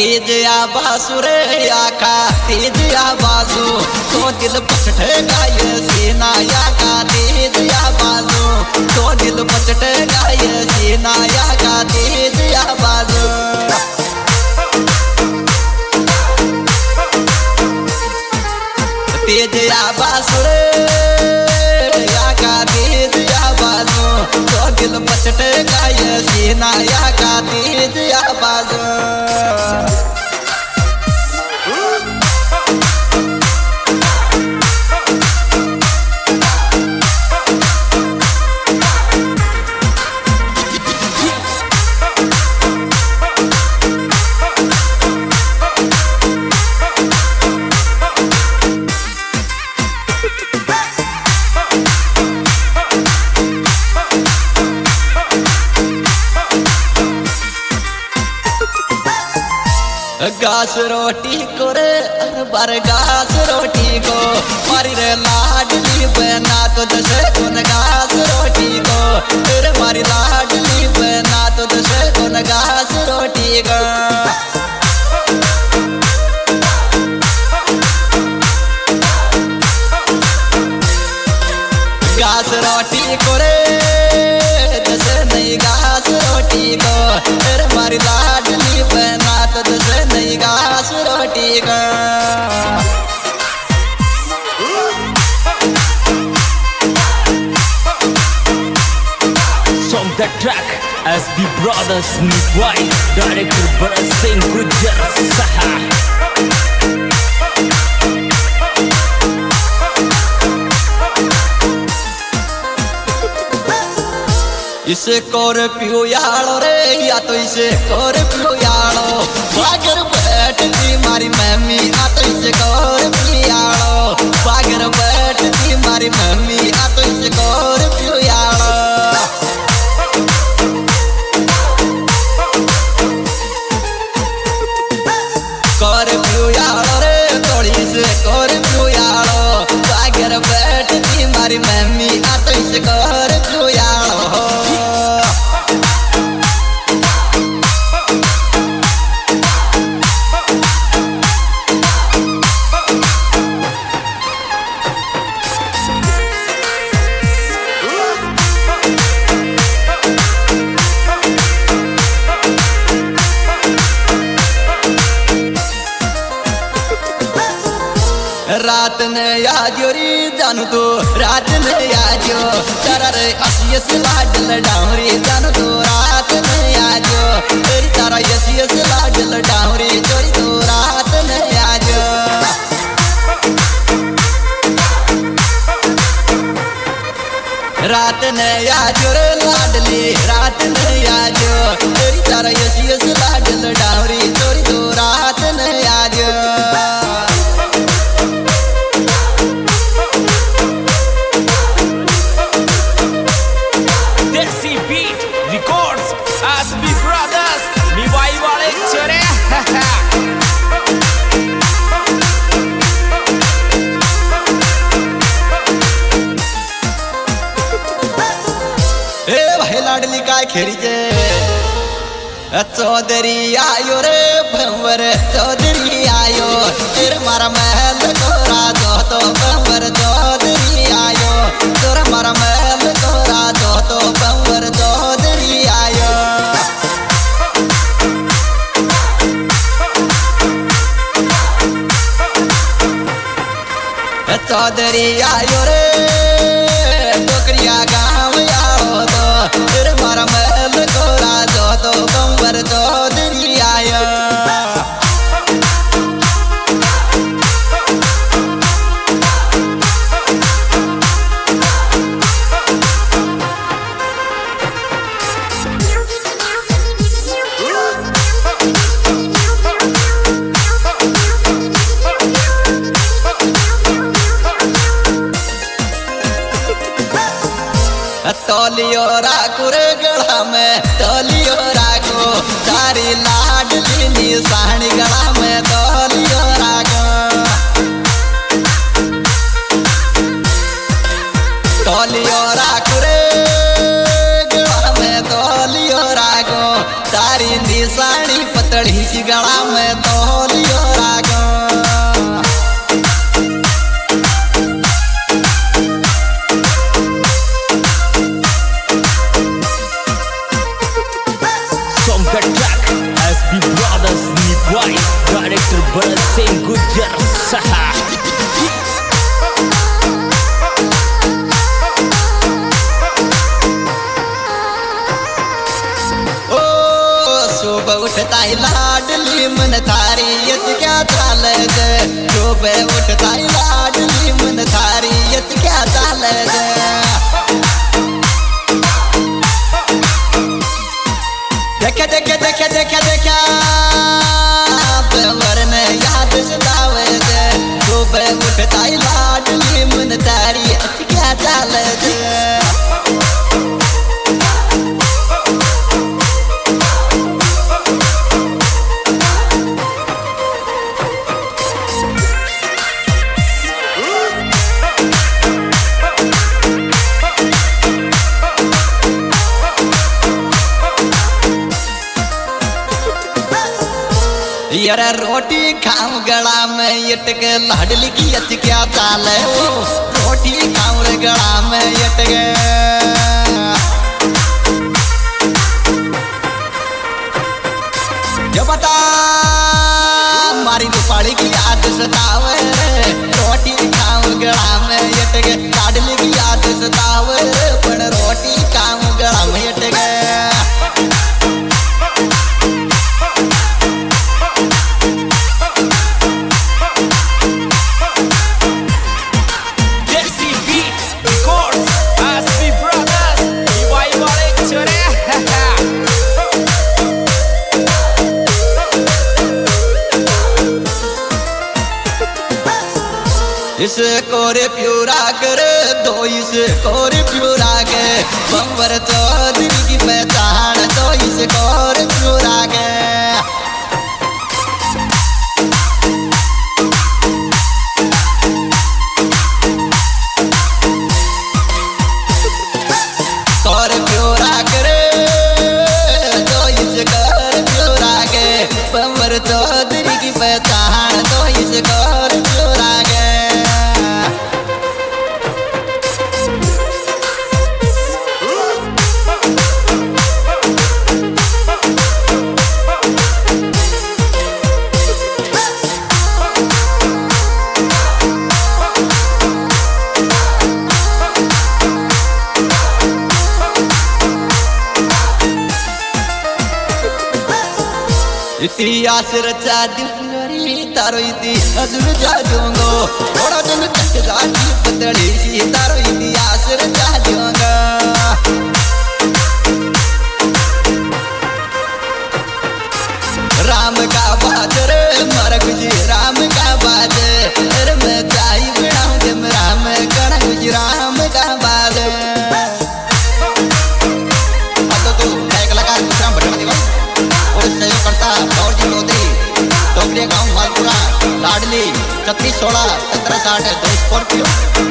तेज आवाज़ रे आका तेज आवाज़ तो दिल पछटेगा ये सीनाया का तेज आवाज़ तो दिल पछटेगा ये सीनाया का तेज आवाज़ तेज आवाज़ रे आका तेज आवाज़ तो दिल पछटेगा ये सीनाया का तेज आवाज़ घास रोटी को रे बर घास रोटी को मारी रे लाडली बना तो जैसे कौन घास रोटी को रे मारी लाडली बना तो जैसे कौन घास रोटी को घास रोटी को रे जैसे नहीं घास रोटी को रे मारी लाडली बना तो जैसे नहीं घास रोटी का From the track SB Brothers Nitwai Director Bharat Singh Gujjar Saha इसे स्कॉर्पियो यालो रे या तो इसे स्कॉर्पियो यालो बागर बैठती मारी मम्मी आ तो इसे स्कॉर्पियो यालो बागर बैठती मारी मम्मी आ तो इसे स्कॉर्पियो यालो स्कॉर्पियो यालो रे थोड़ी से स्कॉर्पियो यालो बागर बैठती मारी मम्मी आ तो इसे स्कॉर्पियो यालो रात ने आजो री जानू तो रात ने आजो तारा रे असियस लाडल डाउरी जानू तो रात ने आजो तेरी तारा असियस लाडल डाउरी चोरी तो रात ने आजो रात ने आजो रे लाडली रात ने आजो तेरी तारा असियस लाडल डाउरी चोरी तो रात ने आजो लाडली काय खेरी जे चौधरी आयो रे भंवर चौधरी आयो तेरे मारा महल तोरा जो तो भंवर चौधरी आयो तेरा मारा महल तोरा जो तो भंवर चौधरी आयो चौधरी आयो रे टोकरिया गाँव आओ तो तेरे मारा महल तोरा जो तो बंबर चौधरी आया तोलियो राखो रे गला में तोलियो राखो तारी लाडली निशानी गला में तोलियो राखो तोलियो राखो रे गला में तोलियो राखो तारी निशानी पतली पतली सी गला में तौलियो रागो Song ka track SB Brothers Nipwai Director Bharat Singh Gujar Saha उठता लाडली मन थारी यत क्या चाल दे सुबह उठता लाडली मन थारी यत क्या चाल दे देखा देखा देखा देखा देखा वरने याद सतावे दे सुबह उठता लाडली मन थारी यत क्या चाल दे यार रोटी खाऊं गला में यटके लाडली की यत क्या चाल है वो रोटी खाऊं गला में यटके जो बता मारी दुपाड़ी की याद सतावे रोटी खाऊं गला में यटके लाडली की याद सतावे पर रोटी खाऊं गला में यटके इस कोरे प्यूरा करे दो इस कोरे प्यूरा के बंबर चौधरी की पहचान दो इस कोरे प्यूरा के कोरे प्यूरा करे दो इस कोरे प्यूरा के बंबर चौधरी की पहचान दो इस कोरे प्यूरा के इतिहास रचा दूंगी तारो इतिहास रचा दूंगो थोड़ा दिन कट जाती पतली सी तारो इतिहास रचा दूंगा राम का बाजर मर गुजी राम का बाजर अरे मैं चाय बनाऊं जब राम कड़ा गुजी राम का बाजर अब तो एक कलाकार दूसरा बटन दे और सहयोग करता गौर जी चौधरी टोकरिया गाँव मालपुरा लाडली 36 16 17 60 2 स्कॉर्पियो